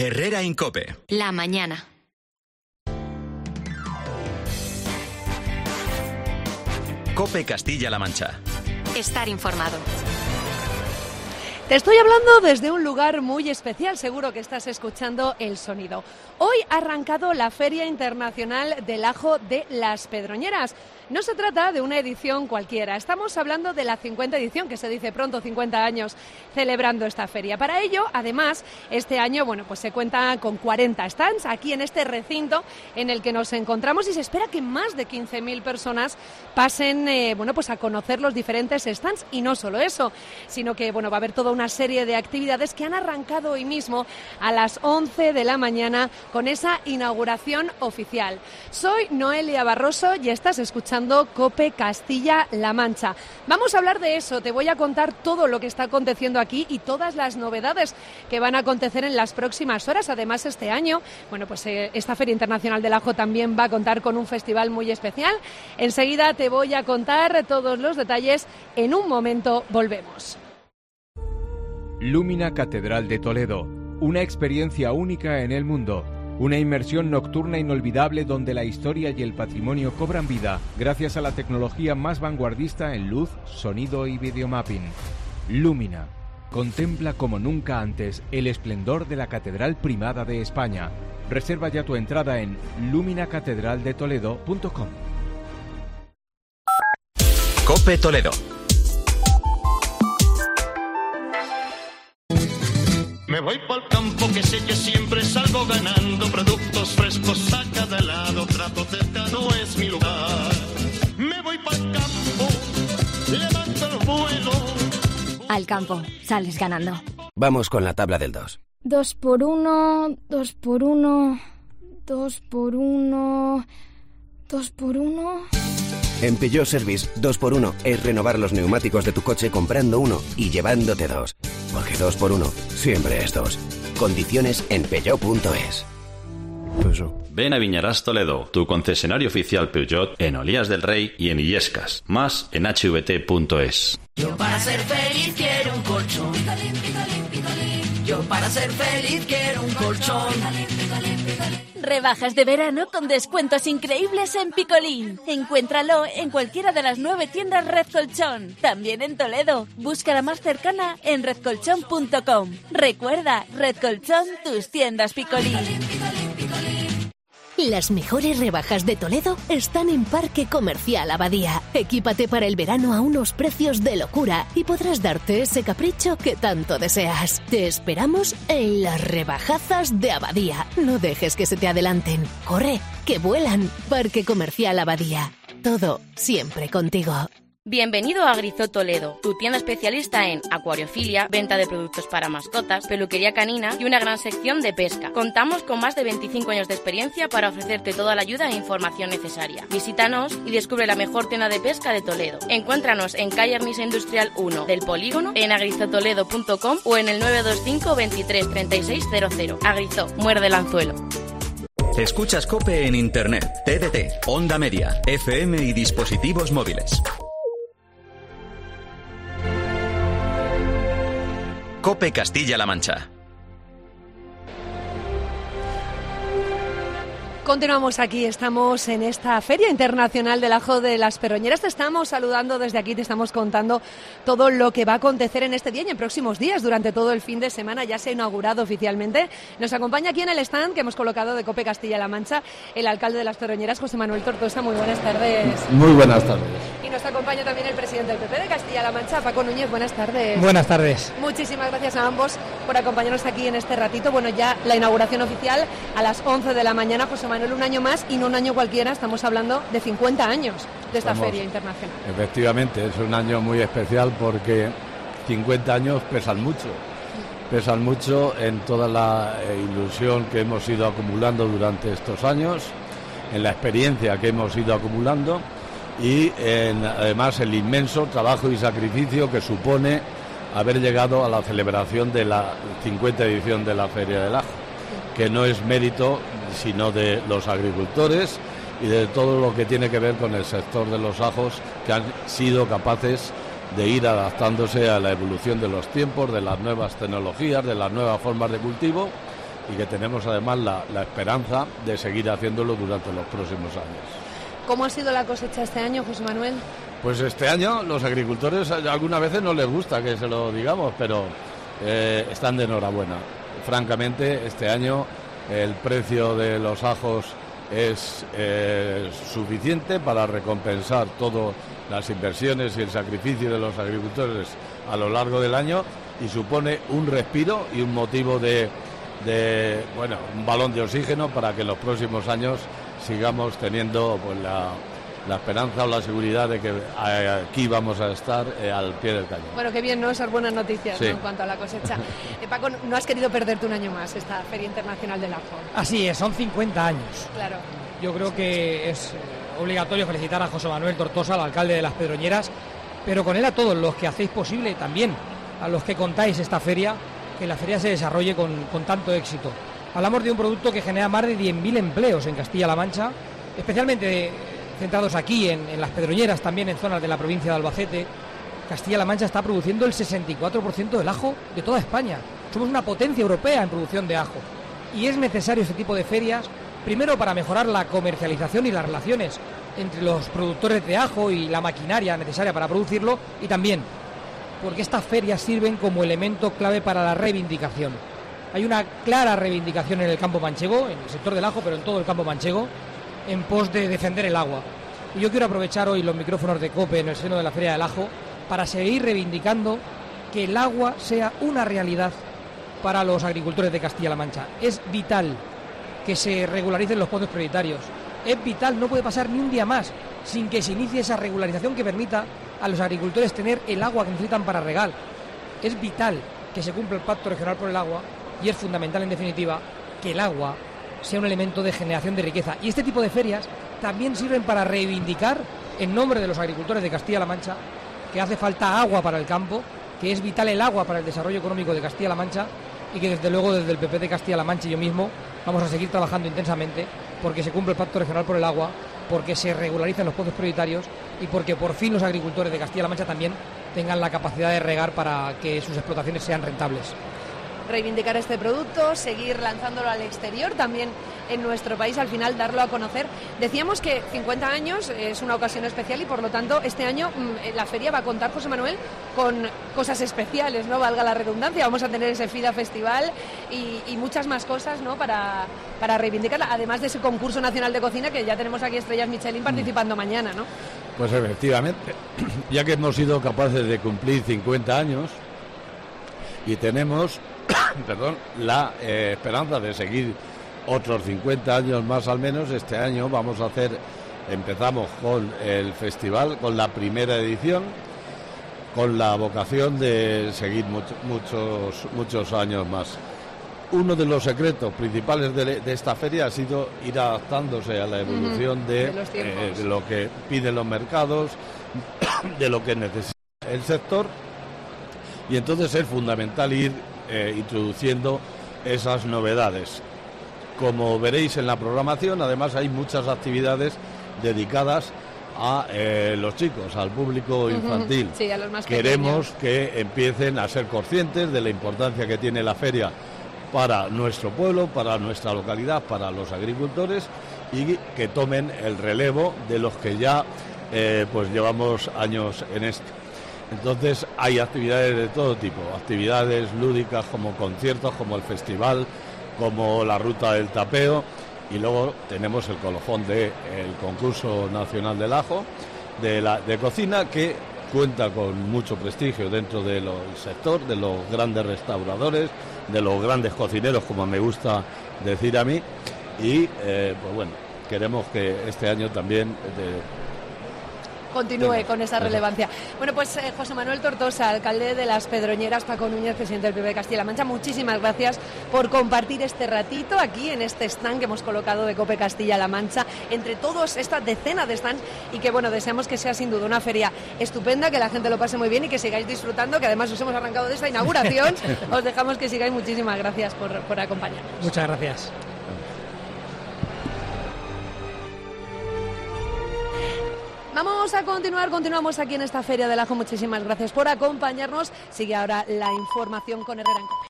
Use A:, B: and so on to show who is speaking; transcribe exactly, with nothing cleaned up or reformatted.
A: Herrera Incope.
B: La mañana.
A: Cope Castilla-La Mancha.
B: Estar informado.
C: Te estoy hablando desde un lugar muy especial, seguro que estás escuchando el sonido. Hoy ha arrancado la Feria Internacional del Ajo de Las Pedroñeras. No se trata de una edición cualquiera, estamos hablando de la cincuenta edición, que se dice pronto, cincuenta años celebrando esta feria. Para ello, además, este año, bueno, pues se cuenta con cuarenta stands aquí en este recinto en el que nos encontramos y se espera que más de quince mil personas pasen, eh, bueno, pues a conocer los diferentes stands. Y no solo eso, sino que, bueno, va a haber toda una serie de actividades que han arrancado hoy mismo a las once de la mañana con esa inauguración oficial. Soy Noelia Barroso y estás escuchando Cope Castilla-La Mancha. Vamos a hablar de eso, te voy a contar todo lo que está aconteciendo aquí y todas las novedades que van a acontecer en las próximas horas. Además, este año, bueno, pues eh, esta Feria Internacional del Ajo también va a contar con un festival muy especial. Enseguida te voy a contar todos los detalles. En un momento volvemos.
D: Lumina Catedral de Toledo, una experiencia única en el mundo. Una inmersión nocturna inolvidable donde la historia y el patrimonio cobran vida gracias a la tecnología más vanguardista en luz, sonido y videomapping. Lumina. Contempla como nunca antes el esplendor de la Catedral Primada de España. Reserva ya tu entrada en lumina catedral de toledo punto com.
A: Cope Toledo.
E: Me voy pa'l campo que sé que siempre salgo ganando, productos frescos a cada lado, trato cerca no es mi lugar. Me voy pa'l campo, levanto el vuelo.
F: Al campo, sales ganando.
G: Vamos con la tabla del dos.
F: Dos por uno, dos por uno, dos por uno, dos por uno...
G: En Peugeot Service, dos por uno es renovar los neumáticos de tu coche comprando uno y llevándote dos. Porque dos por uno siempre es dos. Condiciones en peugeot punto es.
H: Peugeot. Ven a Viñarás Toledo, tu concesionario oficial Peugeot en Olías del Rey y en Illescas. Más en h v t punto es.
I: Yo para ser feliz quiero un colchón. Picolín, picolín, picolín. Yo para ser feliz quiero un colchón. Picolín, picolín, picolín.
J: Rebajas de verano con descuentos increíbles en Picolín. Encuéntralo en cualquiera de las nueve tiendas Red Colchón. También en Toledo. Busca la más cercana en red colchón punto com. Recuerda, Red Colchón, tus tiendas Picolín. Picolín, picolín, picolín.
K: Las mejores rebajas de Toledo están en Parque Comercial Abadía. Equípate para el verano a unos precios de locura y podrás darte ese capricho que tanto deseas. Te esperamos en las rebajazas de Abadía. No dejes que se te adelanten. ¡Corre, que vuelan! Parque Comercial Abadía. Todo siempre contigo.
L: Bienvenido a Agrizó Toledo, tu tienda especialista en acuariofilia, venta de productos para mascotas, peluquería canina y una gran sección de pesca. Contamos con más de veinticinco años de experiencia para ofrecerte toda la ayuda e información necesaria. Visítanos y descubre la mejor tienda de pesca de Toledo. Encuéntranos en calle Armisa Industrial uno del Polígono, en agrizó toledo punto com o en el nueve dos cinco, veintitrés, treinta y seis cero cero. Agrizó, muerde el anzuelo.
A: Escuchas Cope en Internet, T D T, Onda Media, F M y dispositivos móviles. Cope Castilla-La Mancha.
C: Continuamos aquí, estamos en esta Feria Internacional del Ajo de Las Pedroñeras. Te estamos saludando desde aquí, te estamos contando todo lo que va a acontecer en este día y en próximos días. Durante todo el fin de semana ya se ha inaugurado oficialmente. Nos acompaña aquí en el stand que hemos colocado de Cope Castilla-La Mancha el alcalde de Las Pedroñeras, José Manuel Tortosa. Muy buenas tardes.
M: Muy buenas tardes.
C: Y nos acompaña también el presidente del P P de Castilla-La Mancha, Paco Núñez. Buenas tardes.
N: Buenas tardes.
C: Muchísimas gracias a ambos por acompañarnos aquí en este ratito. Bueno, ya la inauguración oficial a las once de la mañana. José Manuel, un año más y no un año cualquiera, estamos hablando de cincuenta años de esta Estamos, Feria Internacional.
M: Efectivamente, es un año muy especial porque cincuenta años pesan mucho, pesan mucho en toda la ilusión que hemos ido acumulando durante estos años, en la experiencia que hemos ido acumulando y en, además el inmenso trabajo y sacrificio que supone haber llegado a la celebración de la cincuenta edición de la Feria del Ajo, que no es mérito sino de los agricultores y de todo lo que tiene que ver con el sector de los ajos, que han sido capaces de ir adaptándose a la evolución de los tiempos, de las nuevas tecnologías, de las nuevas formas de cultivo y que tenemos además la, la esperanza de seguir haciéndolo durante los próximos años.
C: ¿Cómo ha sido la cosecha este año, José Manuel?
M: Pues este año los agricultores algunas veces no les gusta que se lo digamos, pero eh, están de enhorabuena. Francamente, este año el precio de los ajos es eh, suficiente para recompensar todas las inversiones y el sacrificio de los agricultores a lo largo del año y supone un respiro y un motivo de, de bueno, un balón de oxígeno para que en los próximos años sigamos teniendo pues la, la esperanza o la seguridad de que aquí vamos a estar eh, al pie del cañón.
C: Bueno, qué bien, ¿no? Esas buenas noticias,
M: sí.
C: ¿no? En cuanto a la cosecha. Eh, Paco, no has querido perderte un año más esta Feria Internacional del Ajo.
N: Así es, son cincuenta años.
C: Claro.
N: Yo creo que es obligatorio felicitar a José Manuel Tortosa, al alcalde de Las Pedroñeras, pero con él a todos los que hacéis posible también, a los que contáis esta feria, que la feria se desarrolle con, con tanto éxito. Hablamos de un producto que genera más de diez mil empleos en Castilla-La Mancha, especialmente centrados aquí en, en Las Pedroñeras, también en zonas de la provincia de Albacete. Castilla-La Mancha está produciendo el sesenta y cuatro por ciento del ajo de toda España. Somos una potencia europea en producción de ajo. Y es necesario este tipo de ferias, primero para mejorar la comercialización y las relaciones entre los productores de ajo y la maquinaria necesaria para producirlo, y también porque estas ferias sirven como elemento clave para la reivindicación. Hay una clara reivindicación en el campo manchego, en el sector del ajo, pero en todo el campo manchego, en pos de defender el agua. Y yo quiero aprovechar hoy los micrófonos de COPE en el seno de la Feria del Ajo para seguir reivindicando que el agua sea una realidad para los agricultores de Castilla-La Mancha. Es vital que se regularicen los pozos prioritarios. Es vital, no puede pasar ni un día más sin que se inicie esa regularización que permita a los agricultores tener el agua que necesitan para regar. Es vital que se cumpla el Pacto Regional por el Agua y es fundamental, en definitiva, que el agua sea un elemento de generación de riqueza. Y este tipo de ferias también sirven para reivindicar, en nombre de los agricultores de Castilla-La Mancha, que hace falta agua para el campo, que es vital el agua para el desarrollo económico de Castilla-La Mancha y que desde luego desde el P P de Castilla-La Mancha y yo mismo vamos a seguir trabajando intensamente porque se cumple el Pacto Regional por el Agua, porque se regularicen los pozos prioritarios y porque por fin los agricultores de Castilla-La Mancha también tengan la capacidad de regar para que sus explotaciones sean rentables.
C: Reivindicar este producto, seguir lanzándolo al exterior, también en nuestro país, al final darlo a conocer. Decíamos que cincuenta años es una ocasión especial y por lo tanto este año mmm, la feria va a contar, José Manuel, con cosas especiales, ¿no? Valga la redundancia, vamos a tener ese FIDA Festival y, y muchas más cosas, ¿no? Para, para reivindicarla, además de ese concurso nacional de cocina que ya tenemos aquí estrellas Michelin participando mm. mañana, ¿no?
M: Pues efectivamente, ya que hemos sido capaces de cumplir cincuenta años y tenemos perdón, la eh, esperanza de seguir otros cincuenta años más al menos. Este año vamos a hacer, empezamos con el festival, con la primera edición, con la vocación de seguir mucho, muchos, muchos años más. Uno de los secretos principales de, de esta feria ha sido ir adaptándose a la evolución de, de, eh, de lo que piden los mercados, de lo que necesita el sector, y entonces es fundamental ir Eh, introduciendo esas novedades. Como veréis en la programación, además hay muchas actividades dedicadas a eh, los chicos, al público infantil.
C: Uh-huh. Sí, a los más
M: Queremos
C: pequeños.
M: que empiecen a ser conscientes de la importancia que tiene la feria para nuestro pueblo, para nuestra localidad, para los agricultores, y que tomen el relevo de los que ya eh, pues llevamos años en esto. Entonces hay actividades de todo tipo, actividades lúdicas como conciertos, como el festival, como la ruta del tapeo, y luego tenemos el colofón del concurso nacional del ajo, de, la, de cocina, que cuenta con mucho prestigio dentro del sector, de los grandes restauradores, de los grandes cocineros, como me gusta decir a mí, y eh, pues bueno, queremos que este año también de,
C: continúe con esa relevancia. Bueno, pues eh, José Manuel Tortosa, alcalde de Las Pedroñeras, Paco Núñez, presidente del P P de Castilla-La Mancha, muchísimas gracias por compartir este ratito aquí en este stand que hemos colocado de COPE Castilla-La Mancha, entre todos esta decena de stands, y que bueno, deseamos que sea sin duda una feria estupenda, que la gente lo pase muy bien y que sigáis disfrutando, que además os hemos arrancado de esta inauguración. Os dejamos que sigáis. Muchísimas gracias por, por acompañarnos.
N: Muchas gracias.
C: Vamos a continuar, continuamos aquí en esta Feria del Ajo. Muchísimas gracias por acompañarnos. Sigue ahora la información con Herrera en COPE.